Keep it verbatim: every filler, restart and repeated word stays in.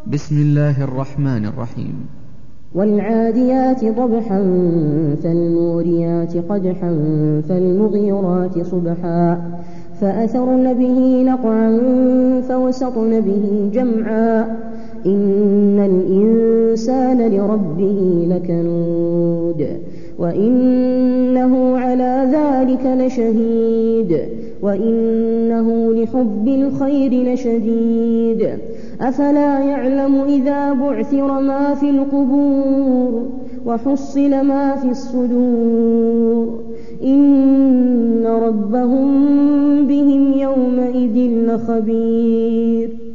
بسم الله الرحمن الرحيم. والعاديات ضبحا فالموريات قدحا فالمغيرات صبحا فأثرن به نقعا فوسطن به جمعا إن الإنسان لربه لكنود وإنه على ذلك لشهيد وإنه لحب الخير لشديد أفلا يعلم إذا بعثر ما في القبور وحصل ما في الصدور إن ربهم بهم يومئذ لخبير.